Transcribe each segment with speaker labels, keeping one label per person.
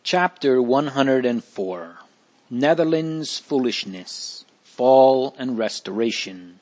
Speaker 1: Chapter 104 Netherlands Foolishness, Fall and Restoration.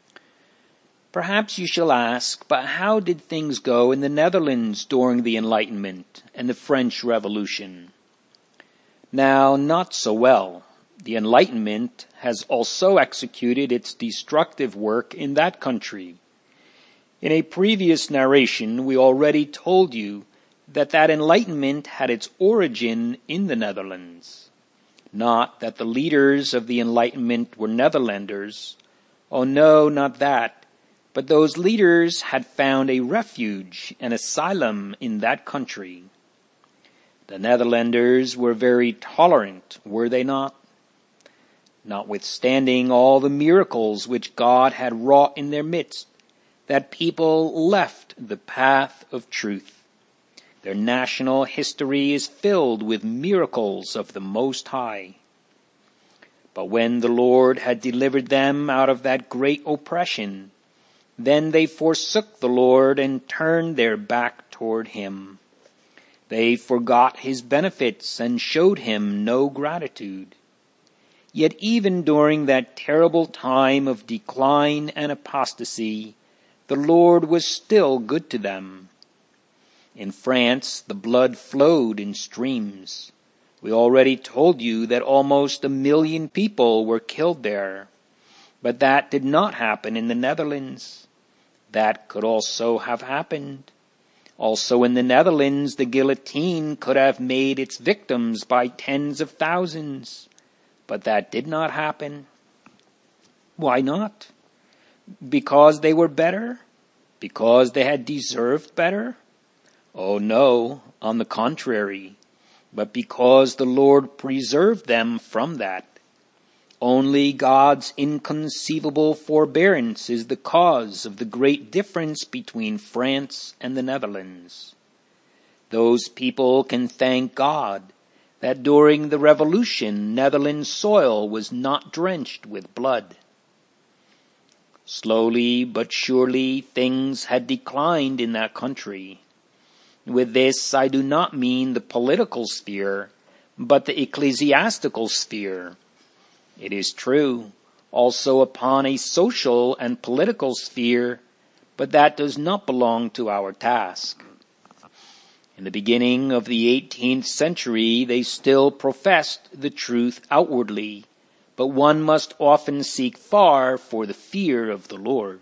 Speaker 1: Perhaps you shall ask, but how did things go in the Netherlands during the Enlightenment and the French Revolution? Now, not so well. The Enlightenment has also executed its destructive work in that country. In a previous narration, we already told you that Enlightenment had its origin in the Netherlands. Not that the leaders of the Enlightenment were Netherlanders. Oh no, not that. But those leaders had found a refuge, an asylum in that country. The Netherlanders were very tolerant, were they not? Notwithstanding all the miracles which God had wrought in their midst, that people left the path of truth. Their national history is filled with miracles of the Most High. But when the Lord had delivered them out of that great oppression, then they forsook the Lord and turned their back toward Him. They forgot His benefits and showed Him no gratitude. Yet even during that terrible time of decline and apostasy, the Lord was still good to them. In France, the blood flowed in streams. We already told you that almost 1 million people were killed there. But that did not happen in the Netherlands. That could also have happened. Also in the Netherlands, the guillotine could have made its victims by tens of thousands. But that did not happen. Why not? Because they were better? Because they had deserved better? Oh no, on the contrary, but because the Lord preserved them from that. Only God's inconceivable forbearance is the cause of the great difference between France and the Netherlands. Those people can thank God that during the Revolution, Netherlands soil was not drenched with blood. Slowly but surely things had declined in that country. With this, I do not mean the political sphere, but the ecclesiastical sphere. It is true, also upon a social and political sphere, but that does not belong to our task. In the beginning of the 18th century, they still professed the truth outwardly, but one must often seek far for the fear of the Lord.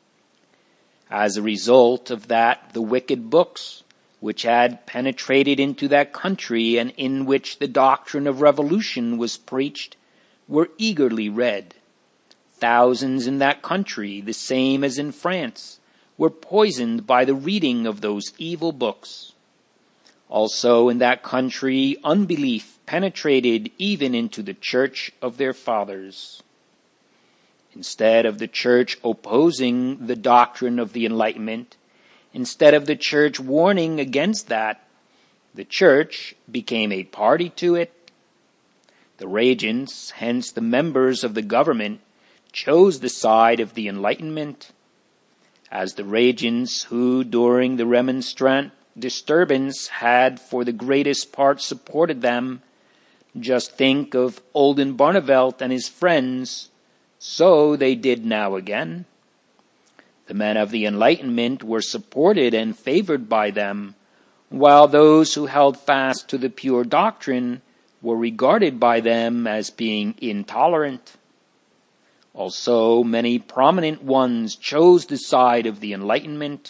Speaker 1: As a result of that, the wicked books, which had penetrated into that country and in which the doctrine of revolution was preached, were eagerly read. Thousands in that country, the same as in France, were poisoned by the reading of those evil books. Also in that country, unbelief penetrated even into the church of their fathers. Instead of the church opposing the doctrine of the Enlightenment, instead of the church warning against that, the church became a party to it. The regents, hence the members of the government, chose the side of the Enlightenment. As the regents who, during the Remonstrant disturbance, had for the greatest part supported them, just think of Oldenbarnevelt and his friends, so they did now again. The men of the Enlightenment were supported and favored by them, while those who held fast to the pure doctrine were regarded by them as being intolerant. Also, many prominent ones chose the side of the Enlightenment.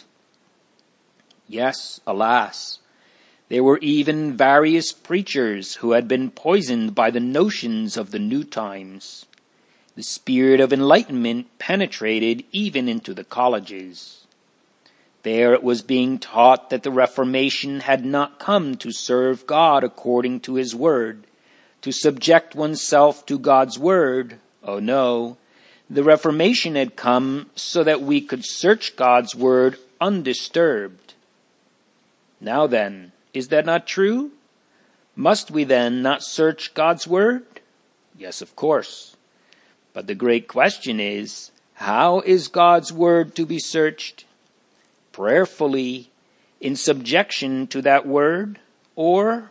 Speaker 1: Yes, alas, there were even various preachers who had been poisoned by the notions of the new times. The spirit of enlightenment penetrated even into the colleges. There it was being taught that the Reformation had not come to serve God according to His word, to subject oneself to God's word. Oh no, the Reformation had come so that we could search God's word undisturbed. Now then, is that not true? Must we then not search God's word? Yes, of course. But the great question is, how is God's word to be searched? Prayerfully, in subjection to that word, or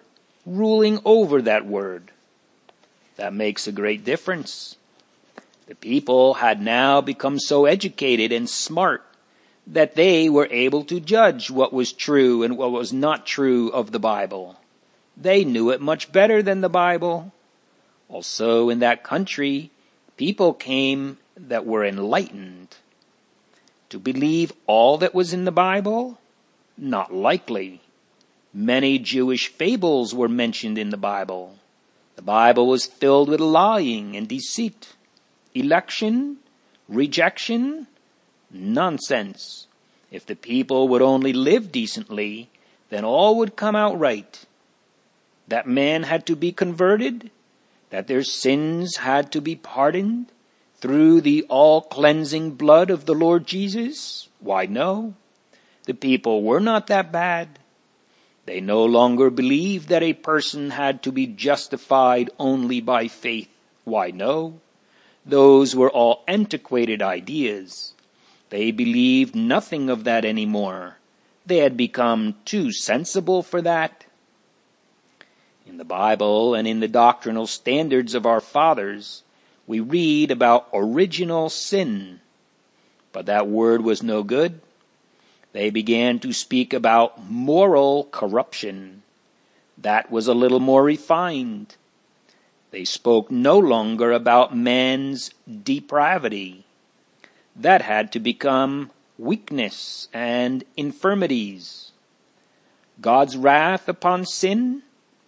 Speaker 1: ruling over that word. That makes a great difference. The people had now become so educated and smart that they were able to judge what was true and what was not true of the Bible. They knew it much better than the Bible. Also, in that country, people came that were enlightened. To believe all that was in the Bible? Not likely. Many Jewish fables were mentioned in the Bible. The Bible was filled with lying and deceit. Election, rejection, nonsense. If the people would only live decently, then all would come out right. That man had to be converted, that their sins had to be pardoned through the all-cleansing blood of the Lord Jesus? Why, no. The people were not that bad. They no longer believed that a person had to be justified only by faith. Why, no. Those were all antiquated ideas. They believed nothing of that anymore. They had become too sensible for that. In the Bible and in the doctrinal standards of our fathers, we read about original sin. But that word was no good. They began to speak about moral corruption. That was a little more refined. They spoke no longer about man's depravity. That had to become weakness and infirmities. God's wrath upon sin?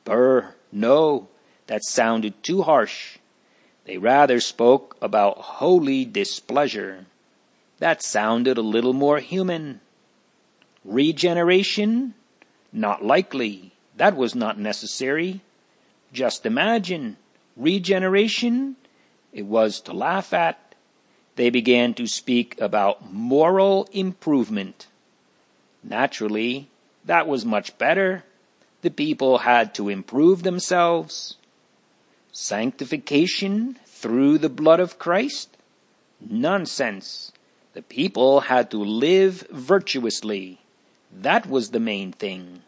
Speaker 1: No, that sounded too harsh. They rather spoke about holy displeasure. That sounded a little more human. Regeneration? Not likely. That was not necessary. Just imagine. Regeneration? It was to laugh at. They began to speak about moral improvement. Naturally, that was much better. The people had to improve themselves. Sanctification through the blood of Christ? Nonsense. The people had to live virtuously. That was the main thing.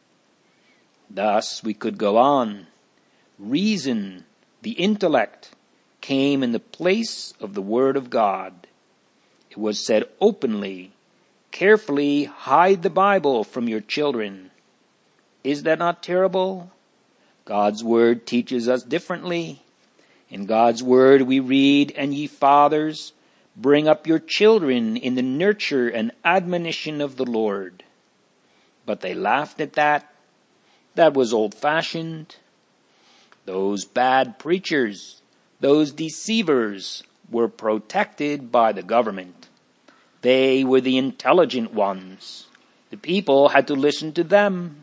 Speaker 1: Thus we could go on. Reason, the intellect, came in the place of the Word of God. It was said openly, carefully hide the Bible from your children. Is that not terrible? God's Word teaches us differently. In God's Word we read, and ye fathers, bring up your children in the nurture and admonition of the Lord. But they laughed at that. That was old-fashioned. Those bad preachers, those deceivers, were protected by the government. They were the intelligent ones. The people had to listen to them.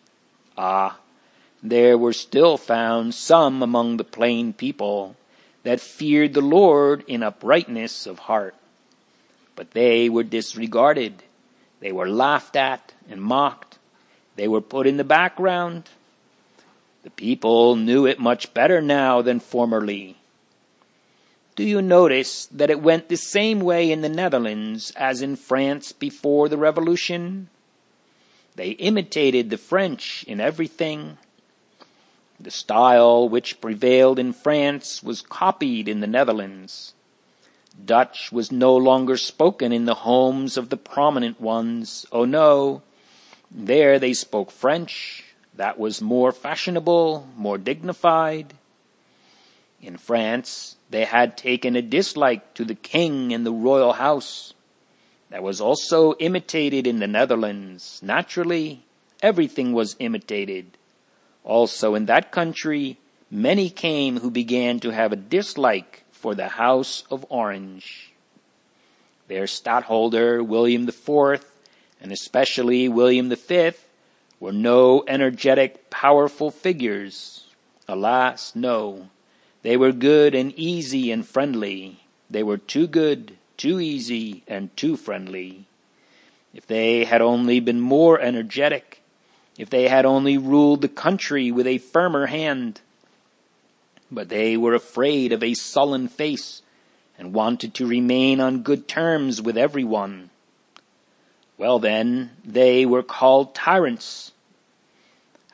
Speaker 1: There were still found some among the plain people that feared the Lord in uprightness of heart. But they were disregarded. They were laughed at and mocked. They were put in the background. The people knew it much better now than formerly. Do you notice that it went the same way in the Netherlands as in France before the Revolution? They imitated the French in everything. The style which prevailed in France was copied in the Netherlands. Dutch was no longer spoken in the homes of the prominent ones. Oh no, there they spoke French. That was more fashionable, more dignified. In France, they had taken a dislike to the king and the royal house. That was also imitated in the Netherlands. Naturally, everything was imitated. Also in that country, many came who began to have a dislike for the House of Orange. Their stadtholder, William IV, and especially William V, were no energetic, powerful figures. Alas, no. They were good and easy and friendly. They were too good, too easy, and too friendly. If they had only been more energetic, if they had only ruled the country with a firmer hand. But they were afraid of a sullen face and wanted to remain on good terms with everyone. Well then, they were called tyrants.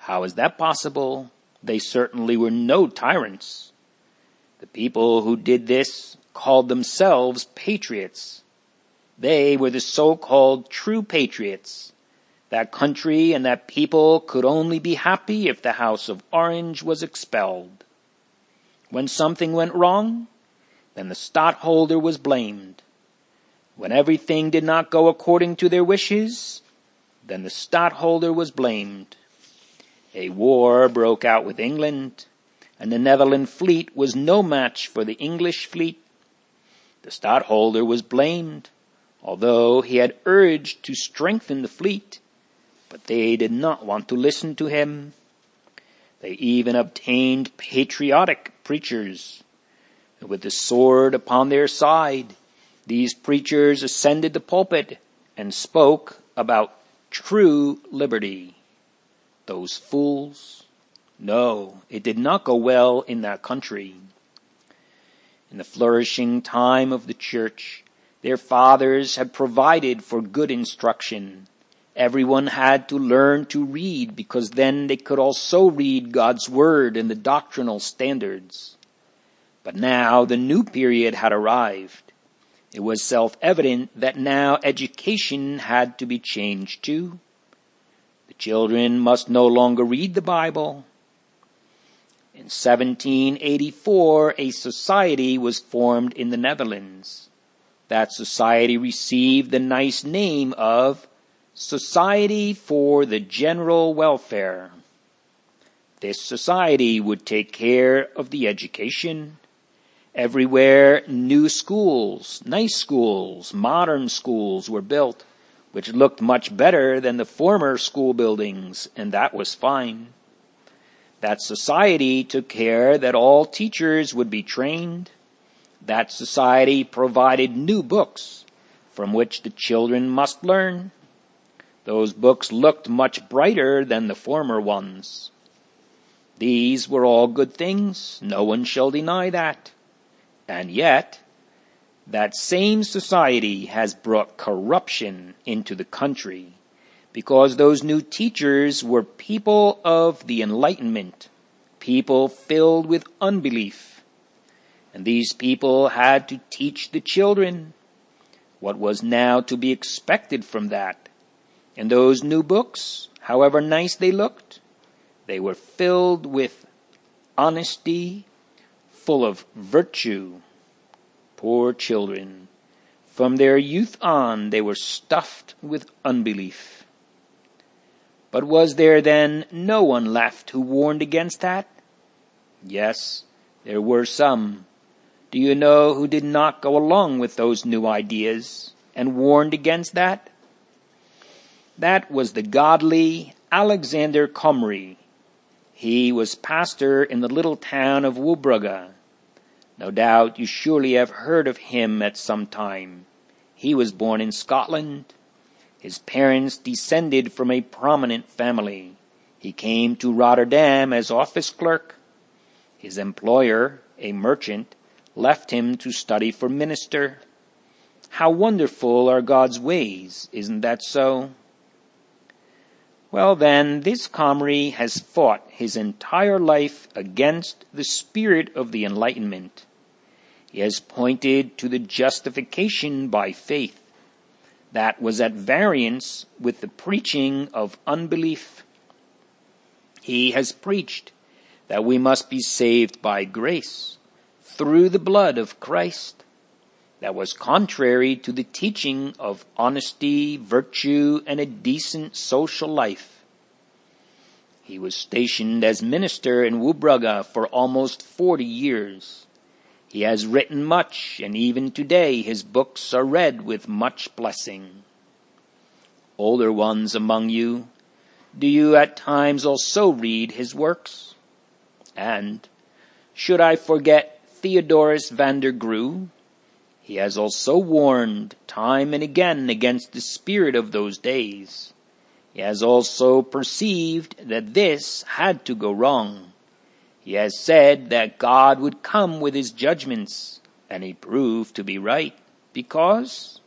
Speaker 1: How is that possible? They certainly were no tyrants. The people who did this called themselves patriots. They were the so-called true patriots. That country and that people could only be happy if the House of Orange was expelled. When something went wrong, then the stadtholder was blamed. When everything did not go according to their wishes, then the stadtholder was blamed. A war broke out with England, and the Netherlands fleet was no match for the English fleet. The stadtholder was blamed, although he had urged to strengthen the fleet, but they did not want to listen to him. They even obtained patriotic preachers. With the sword upon their side, these preachers ascended the pulpit and spoke about true liberty. Those fools! No, it did not go well in that country. In the flourishing time of the church, their fathers had provided for good instruction. Everyone had to learn to read, because then they could also read God's word and the doctrinal standards. But now the new period had arrived. It was self-evident that now education had to be changed too. The children must no longer read the Bible. In 1784, a society was formed in the Netherlands. That society received the nice name of Society for the General Welfare. This society would take care of the education. Everywhere new schools, nice schools, modern schools were built, which looked much better than the former school buildings, and that was fine. That society took care that all teachers would be trained. That society provided new books from which the children must learn. Those books looked much brighter than the former ones. These were all good things, no one shall deny that. And yet, that same society has brought corruption into the country, because those new teachers were people of the Enlightenment, people filled with unbelief. And these people had to teach the children. What was now to be expected from that? And those new books, however nice they looked, they were filled with honesty, full of virtue. Poor children. From their youth on, they were stuffed with unbelief. But was there then no one left who warned against that? Yes, there were some. Do you know who did not go along with those new ideas and warned against that? That was the godly Alexander Comrie. He was pastor in the little town of Wouwbrugge. No doubt you surely have heard of him at some time. He was born in Scotland. His parents descended from a prominent family. He came to Rotterdam as office clerk. His employer, a merchant, left him to study for minister. How wonderful are God's ways, isn't that so? Well then, this Comrie has fought his entire life against the spirit of the Enlightenment. He has pointed to the justification by faith. That was at variance with the preaching of unbelief. He has preached that we must be saved by grace, through the blood of Christ. That was contrary to the teaching of honesty, virtue, and a decent social life. He was stationed as minister in Wouwbrugge for almost 40 years. He has written much, and even today his books are read with much blessing. Older ones among you, do you at times also read his works? And should I forget Theodorus van der Grue? He has also warned time and again against the spirit of those days. He has also perceived that this had to go wrong. He has said that God would come with his judgments, and he proved to be right, because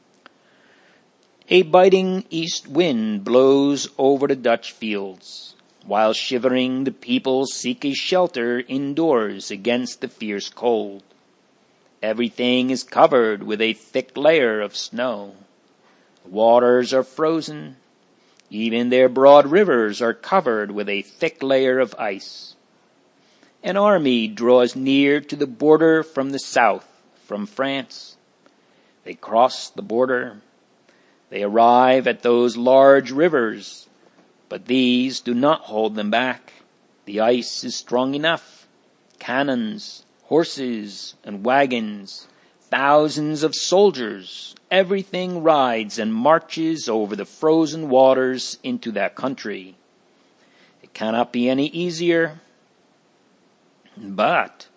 Speaker 1: a biting east wind blows over the Dutch fields. While shivering, the people seek a shelter indoors against the fierce cold. Everything is covered with a thick layer of snow. The waters are frozen. Even their broad rivers are covered with a thick layer of ice. An army draws near to the border from the south, from France. They cross the border. They arrive at those large rivers, but these do not hold them back. The ice is strong enough. Cannons, horses, and wagons, thousands of soldiers, everything rides and marches over the frozen waters into that country. It cannot be any easier. But,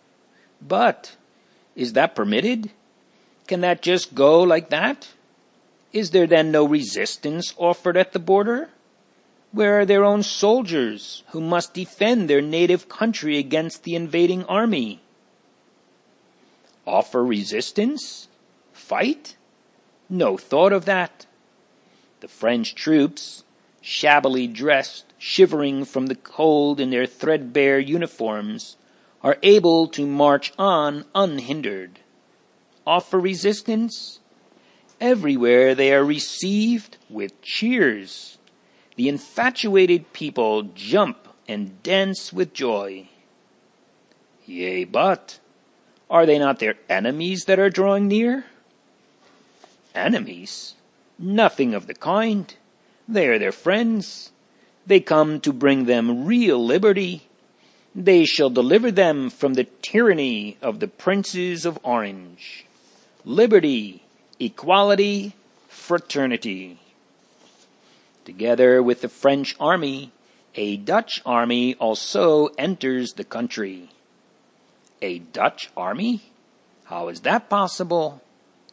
Speaker 1: is that permitted? Can that just go like that? Is there then no resistance offered at the border? Where are their own soldiers who must defend their native country against the invading army? Offer resistance? Fight? No thought of that. The French troops, shabbily dressed, shivering from the cold in their threadbare uniforms, are able to march on unhindered. Offer resistance? Everywhere they are received with cheers. The infatuated people jump and dance with joy. Yea, but are they not their enemies that are drawing near? Enemies? Nothing of the kind. They are their friends. They come to bring them real liberty. They shall deliver them from the tyranny of the princes of Orange. Liberty, equality, fraternity. Together with the French army, a Dutch army also enters the country. A Dutch army? How is that possible?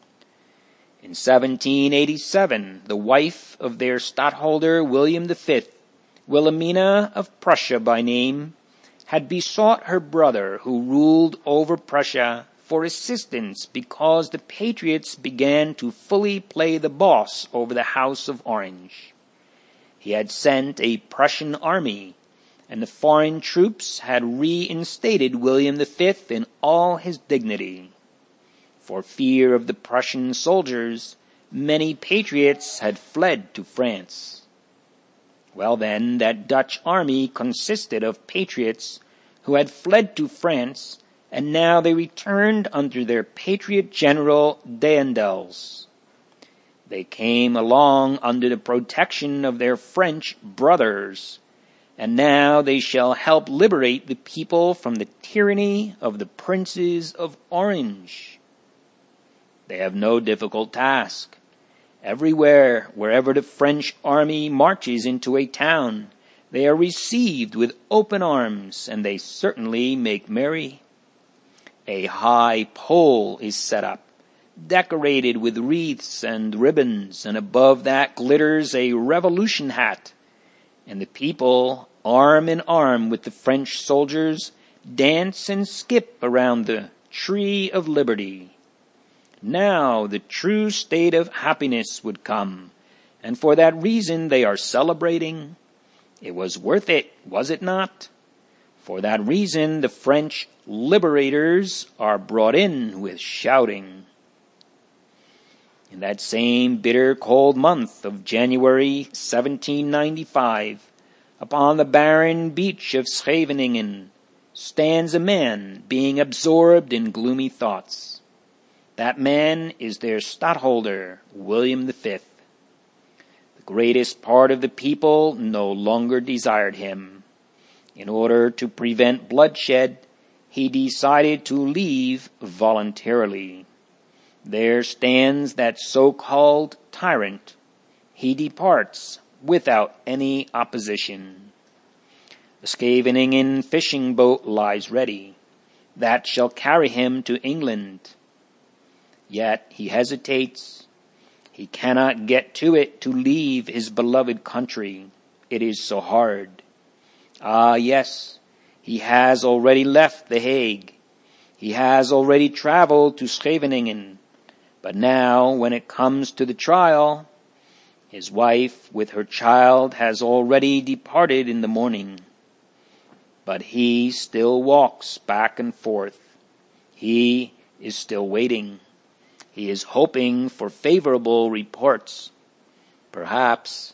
Speaker 1: In 1787, the wife of their stadtholder William V, Wilhelmina of Prussia by name, had besought her brother, who ruled over Prussia, for assistance because the patriots began to fully play the boss over the House of Orange. He had sent a Prussian army, and the foreign troops had reinstated William V in all his dignity. For fear of the Prussian soldiers, many patriots had fled to France. Well then, that Dutch army consisted of patriots who had fled to France, and now they returned under their patriot general Daendels. They came along under the protection of their French brothers, and now they shall help liberate the people from the tyranny of the princes of Orange. They have no difficult task. Everywhere, wherever the French army marches into a town, they are received with open arms, and they certainly make merry. A high pole is set up, decorated with wreaths and ribbons, and above that glitters a revolution hat, and the people, arm in arm with the French soldiers, dance and skip around the tree of liberty. Now the true state of happiness would come, and for that reason they are celebrating. It was worth it, was it not? For that reason the French liberators are brought in with shouting. In that same bitter cold month of January 1795, upon the barren beach of Scheveningen, stands a man being absorbed in gloomy thoughts. That man is their stadtholder, William V. The greatest part of the people no longer desired him. In order to prevent bloodshed, he decided to leave voluntarily. There stands that so-called tyrant. He departs without any opposition. The Scheveningen fishing boat lies ready. That shall carry him to England. Yet he hesitates. He cannot get to it to leave his beloved country. It is so hard. Ah, yes, he has already left The Hague. He has already traveled to Scheveningen. But now, when it comes to the trial, His wife with her child has already departed in the morning. But he still walks back and forth. He is still waiting. He is hoping for favorable reports. Perhaps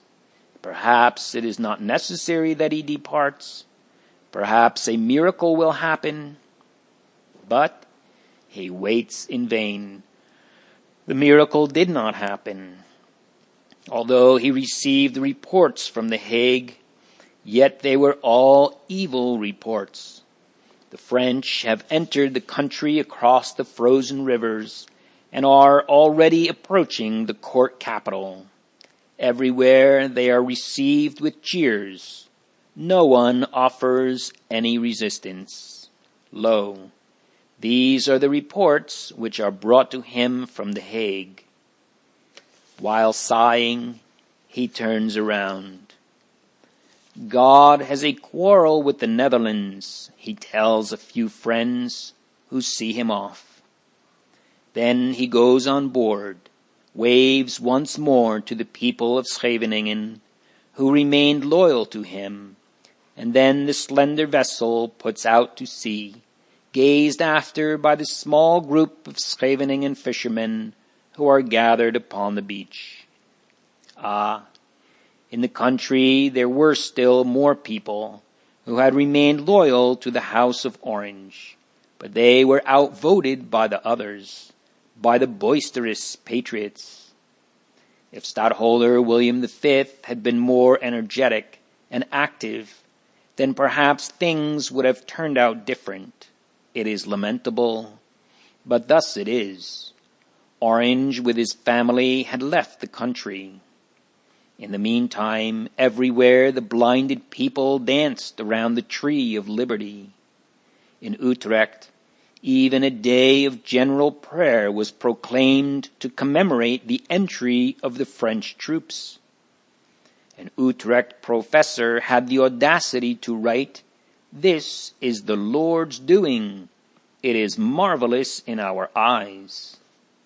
Speaker 1: it is not necessary that he departs. Perhaps a miracle will happen. But he waits in vain. The miracle did not happen. Although he received reports from The Hague, yet they were all evil reports. The French have entered the country across the frozen rivers and are already approaching the court capital. Everywhere they are received with cheers. No one offers any resistance. Lo, these are the reports which are brought to him from The Hague. While sighing, he turns around. God has a quarrel with the Netherlands, he tells a few friends who see him off. Then he goes on board, waves once more to the people of Scheveningen, who remained loyal to him, and then the slender vessel puts out to sea, gazed after by the small group of Scheveningen fishermen who are gathered upon the beach. Ah, in the country there were still more people who had remained loyal to the House of Orange, but they were outvoted by the others, by the boisterous patriots. If Stadtholder William V had been more energetic and active, then perhaps things would have turned out different. It is lamentable, but thus it is. Orange with his family had left the country. In the meantime, everywhere the blinded people danced around the tree of liberty. In Utrecht, even a day of general prayer was proclaimed to commemorate the entry of the French troops. An Utrecht professor had the audacity to write, "This is the Lord's doing. It is marvelous in our eyes."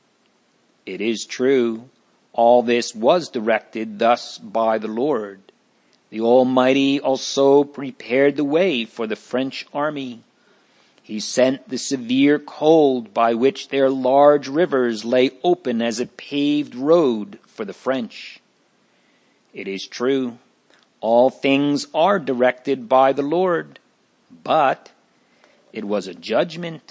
Speaker 1: It is true, all this was directed thus by the Lord. The Almighty also prepared the way for the French army. He sent the severe cold by which their large rivers lay open as a paved road for the French. It is true, all things are directed by the Lord, but it was a judgment.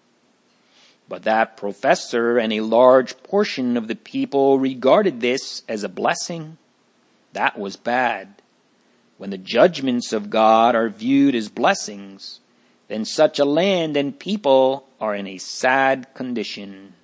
Speaker 1: But that professor and a large portion of the people regarded this as a blessing. That was bad. When the judgments of God are viewed as blessings, then such a land and people are in a sad condition.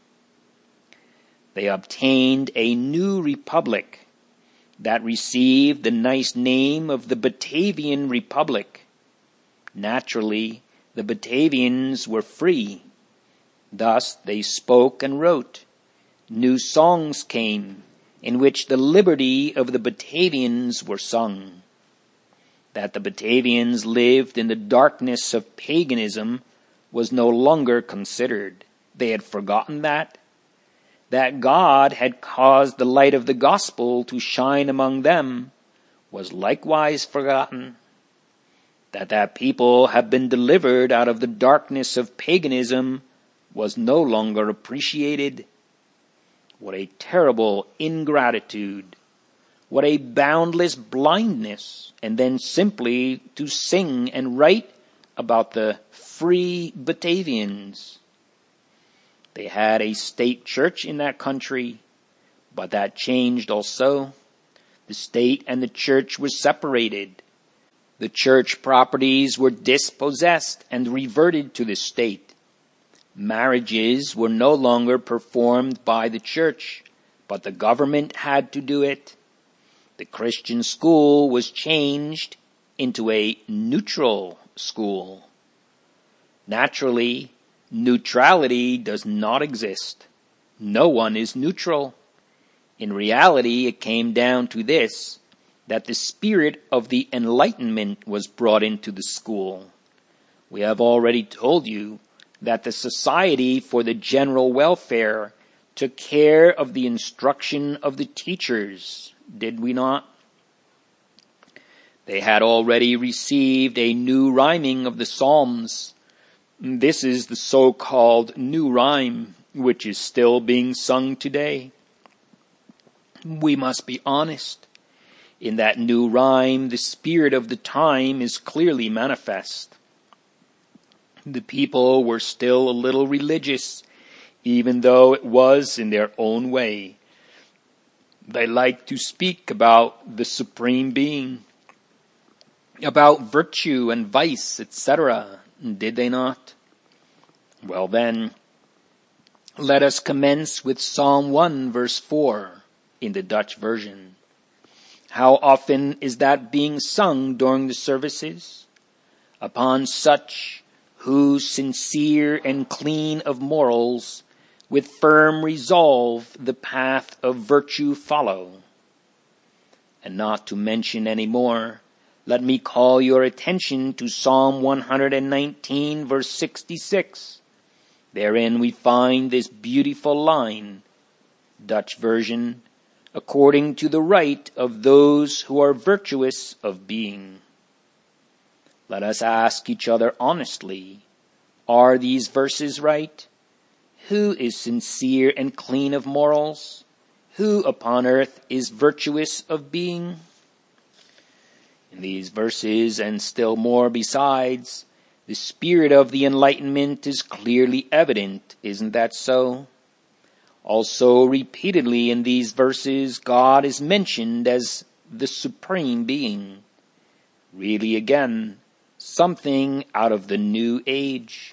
Speaker 1: They obtained a new republic that received the nice name of the Batavian Republic. Naturally, the Batavians were free. Thus they spoke and wrote. New songs came, in which the liberty of the Batavians were sung. That the Batavians lived in the darkness of paganism was no longer considered. They had forgotten that. That God had caused the light of the gospel to shine among them was likewise forgotten. That people had been delivered out of the darkness of paganism was no longer appreciated. What a terrible ingratitude. What a boundless blindness. And then simply to sing and write about the free Batavians. They had a state church in that country, but that changed also. The state and the church were separated. The church properties were dispossessed and reverted to the state. Marriages were no longer performed by the church, but the government had to do it. The Christian school was changed into a neutral school. Naturally, neutrality does not exist. No one is neutral. In reality, it came down to this, that the spirit of the Enlightenment was brought into the school. We have already told you that the Society for the General Welfare took care of the instruction of the teachers, did we not? They had already received a new rhyming of the Psalms. This is the so-called new rhyme, which is still being sung today. We must be honest. In that new rhyme, the spirit of the time is clearly manifest. The people were still a little religious, even though it was in their own way. They liked to speak about the Supreme Being, about virtue and vice, etc., did they not? Well then, let us commence with Psalm 1 verse 4 in the Dutch version. How often is that being sung during the services? Upon such who, sincere and clean of morals, with firm resolve the path of virtue follow. And not to mention any more, let me call your attention to Psalm 119 verse 66. Therein we find this beautiful line, Dutch version, according to the right of those who are virtuous of being. Let us ask each other honestly, are these verses right? Who is sincere and clean of morals? Who upon earth is virtuous of being? In these verses, and still more besides, the spirit of the Enlightenment is clearly evident, isn't that so? Also, repeatedly in these verses, God is mentioned as the Supreme Being. Really, again, something out of the new age.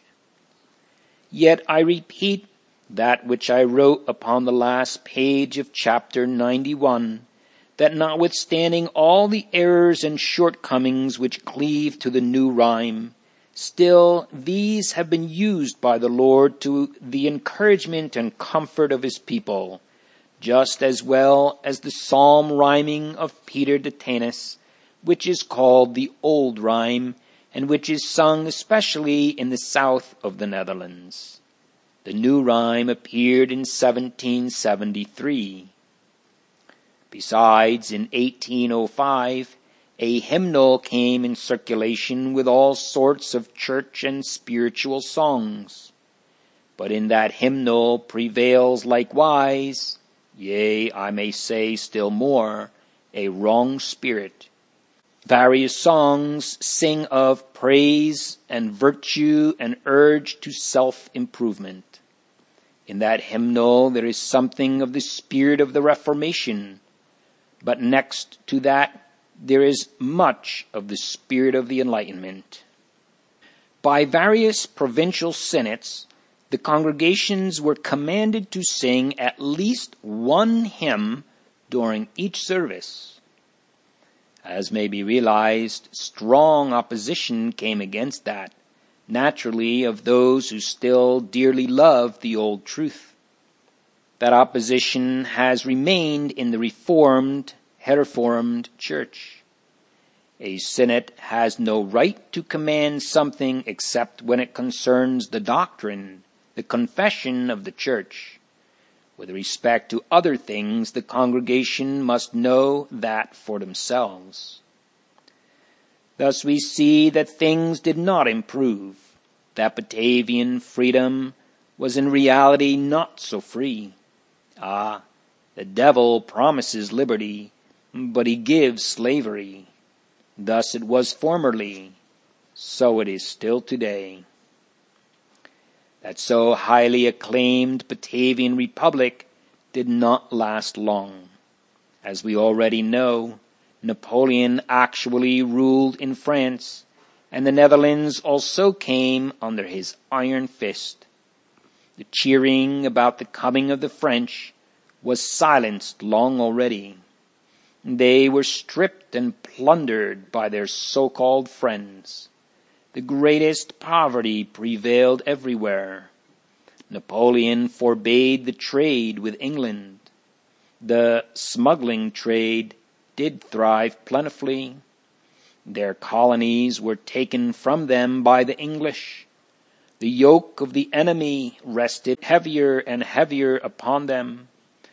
Speaker 1: Yet I repeat that which I wrote upon the last page of chapter 91, that notwithstanding all the errors and shortcomings which cleave to the new rhyme, still these have been used by the Lord to the encouragement and comfort of his people, just as well as the psalm rhyming of Peter de Tanis, which is called the Old Rhyme, and which is sung especially in the south of the Netherlands. The new rhyme appeared in 1773. Besides, in 1805, a hymnal came in circulation with all sorts of church and spiritual songs. But in that hymnal prevails likewise, yea, I may say still more, a wrong spirit. Various songs sing of praise and virtue and urge to self-improvement. In that hymnal there is something of the spirit of the Reformation, but next to that there is much of the spirit of the Enlightenment. By various provincial senates, the congregations were commanded to sing at least one hymn during each service. As may be realized, strong opposition came against that, naturally of those who still dearly love the old truth. That opposition has remained in the Herreformed Church. A synod has no right to command something except when it concerns the doctrine, the confession of the Church. With respect to other things, the congregation must know that for themselves. Thus we see that things did not improve, that Batavian freedom was in reality not so free. The devil promises liberty, but he gives slavery. Thus it was formerly, so it is still today. That so highly acclaimed Batavian Republic did not last long. As we already know, Napoleon actually ruled in France, and the Netherlands also came under his iron fist. The cheering about the coming of the French was silenced long already. They were stripped and plundered by their so-called friends. The greatest poverty prevailed everywhere. Napoleon forbade the trade with England. The smuggling trade did thrive plentifully. Their colonies were taken from them by the English. The yoke of the enemy rested heavier and heavier upon them.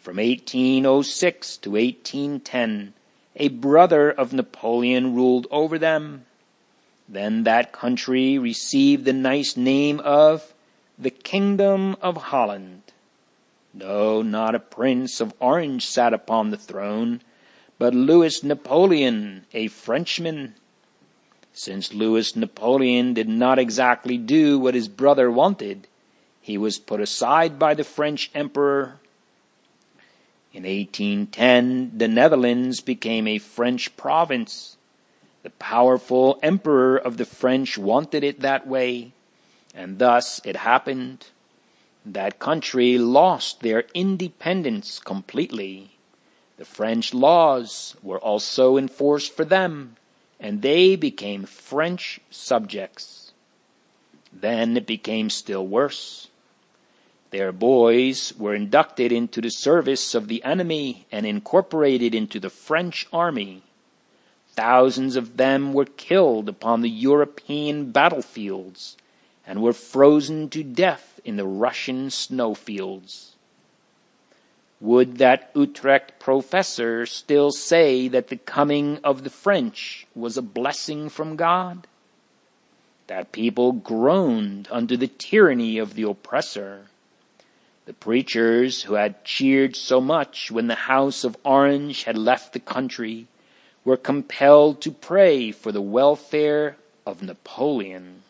Speaker 1: From 1806 to 1810, a brother of Napoleon ruled over them. Then that country received the nice name of the Kingdom of Holland. No, not a Prince of Orange sat upon the throne, but Louis Napoleon, a Frenchman. Since Louis Napoleon did not exactly do what his brother wanted, he was put aside by the French emperor. In 1810, the Netherlands became a French province. The powerful emperor of the French wanted it that way, and thus it happened. That country lost their independence completely. The French laws were also enforced for them, and they became French subjects. Then it became still worse. Their boys were inducted into the service of the enemy and incorporated into the French army. Thousands of them were killed upon the European battlefields and were frozen to death in the Russian snowfields. Would that Utrecht professor still say that the coming of the French was a blessing from God? That people groaned under the tyranny of the oppressor. The preachers who had cheered so much when the House of Orange had left the country were compelled to pray for the welfare of Napoleon.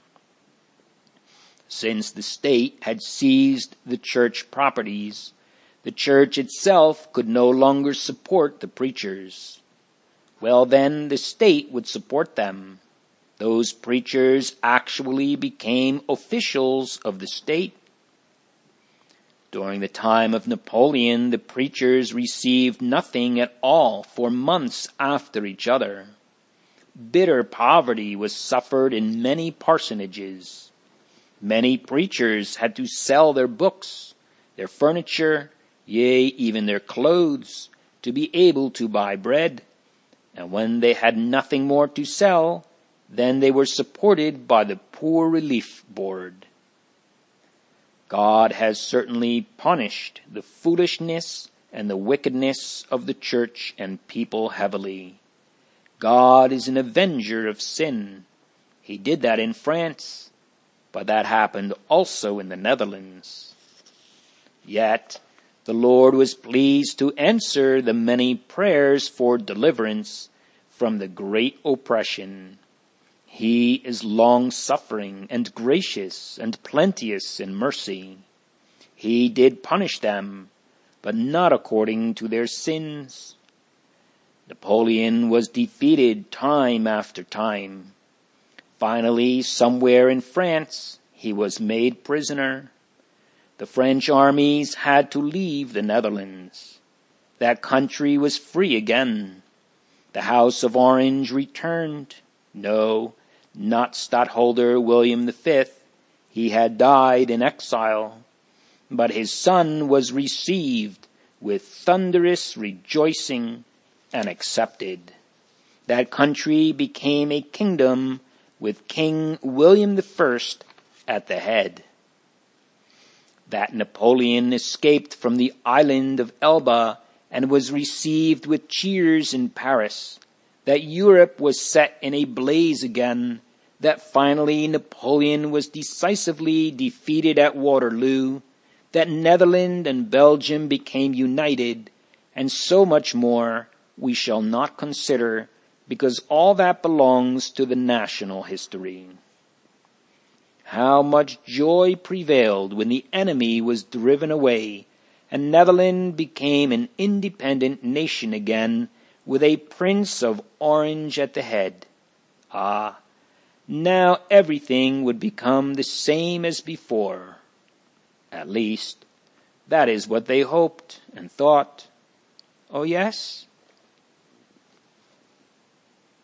Speaker 1: Since the state had seized the church properties, the church itself could no longer support the preachers. Well, then the state would support them. Those preachers actually became officials of the state. During the time of Napoleon, the preachers received nothing at all for months after each other. Bitter poverty was suffered in many parsonages. Many preachers had to sell their books, their furniture, yea, even their clothes, to be able to buy bread. And when they had nothing more to sell, then they were supported by the Poor Relief Board. God has certainly punished the foolishness and the wickedness of the church and people heavily. God is an avenger of sin. He did that in France, but that happened also in the Netherlands. Yet the Lord was pleased to answer the many prayers for deliverance from the great oppression. He is long-suffering and gracious and plenteous in mercy. He did punish them, but not according to their sins. Napoleon was defeated time after time. Finally, somewhere in France, he was made prisoner. The French armies had to leave the Netherlands. That country was free again. The House of Orange returned. No, not Stadtholder William V. He had died in exile. But his son was received with thunderous rejoicing and accepted. That country became a kingdom with King William I at the head. That Napoleon escaped from the island of Elba and was received with cheers in Paris. That Europe was set in a blaze again, that finally Napoleon was decisively defeated at Waterloo, that Netherlands and Belgium became united, and so much more we shall not consider, because all that belongs to the national history. How much joy prevailed when the enemy was driven away, and Netherlands became an independent nation again, with a Prince of Orange at the head. Ah, now everything would become the same as before. At least, that is what they hoped and thought. Oh yes?